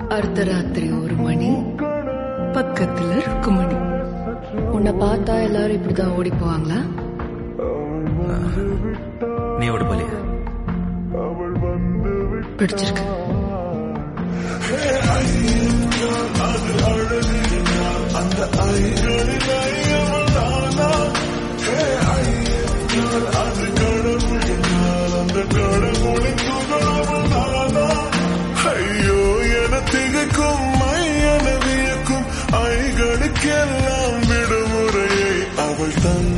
அர்த்தராத்திரி 1 மணி, பக்கத்துல ருக்குமணி. உன்னை பார்த்தா எல்லாரும் இப்படிதான் ஓடி போவாங்களா? நீ ஓடி போலியா? பிடிச்சிருக்கு. ஐயோ என திகைக்கும் மையன வியக்கும் ஐகளுக்கெல்லாம் விடுமுறையை அவள் தன்